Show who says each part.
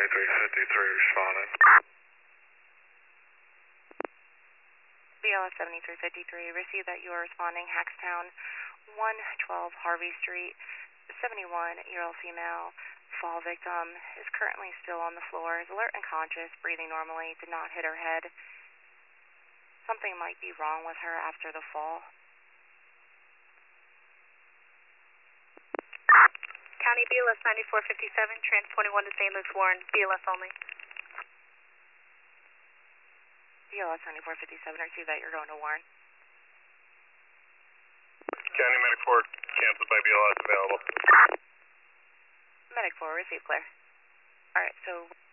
Speaker 1: 7353 responding.
Speaker 2: BLS 7353, received that you are responding Hackstown 112 Harvey Street. 71-year-old female fall victim is currently still on the floor, is alert and conscious, breathing normally, did not hit her head. Something might be wrong with her after the fall.
Speaker 3: County BLS 9457, trans 21 to St. Luke's Warren, BLS only.
Speaker 2: BLS 9457, received that you're going to Warren.
Speaker 1: County Medic 4, canceled by BLS available.
Speaker 2: Medic 4, receive clear. Alright, so